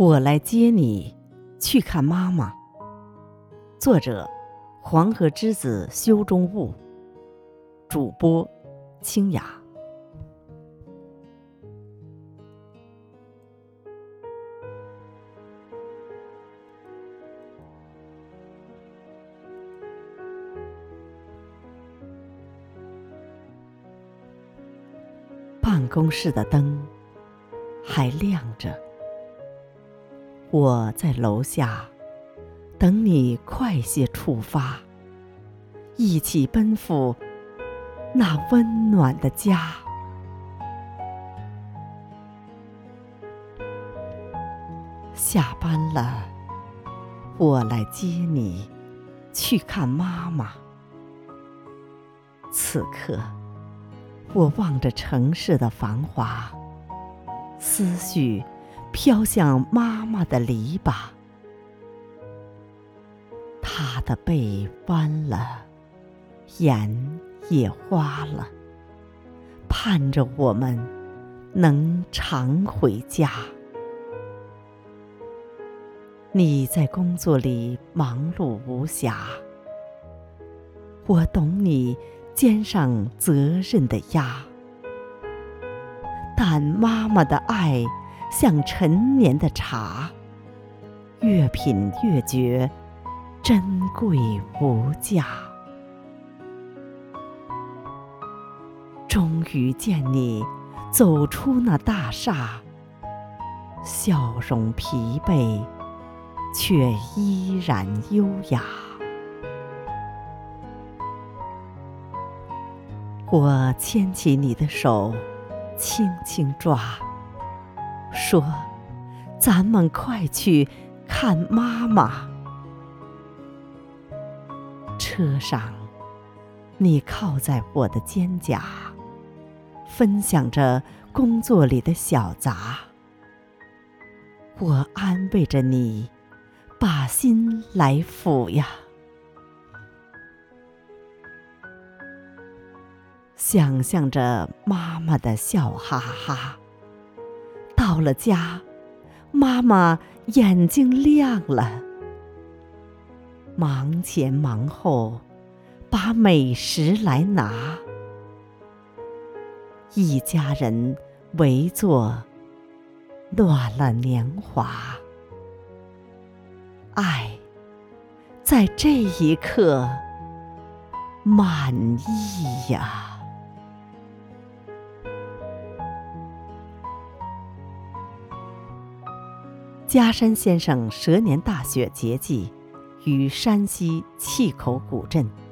我来接你去看妈妈。作者：黄河之子修中物，主播：清雅。办公室的灯还亮着，我在楼下等你快些出发，一起奔赴那温暖的家。下班了，我来接你去看妈妈。此刻我望着城市的繁华，思绪飘向妈妈的篱笆。她的背弯了，眼也花了，盼着我们能常回家。你在工作里忙碌无暇，我懂你肩上责任的压，但妈妈的爱像陈年的茶，越品越觉珍贵无价。终于见你走出那大厦，笑容疲惫，却依然优雅。我牵起你的手，轻轻抓，说：咱们快去看妈妈。车上，你靠在我的肩胛，分享着工作里的小杂。我安慰着你，把心来抚呀。想象着妈妈的笑哈哈，到了家，妈妈眼睛亮了，忙前忙后，把美食来拿。一家人围坐，暖了年华。爱在这一刻满溢呀。嘉山先生蛇年大雪节气于山西碛口古镇。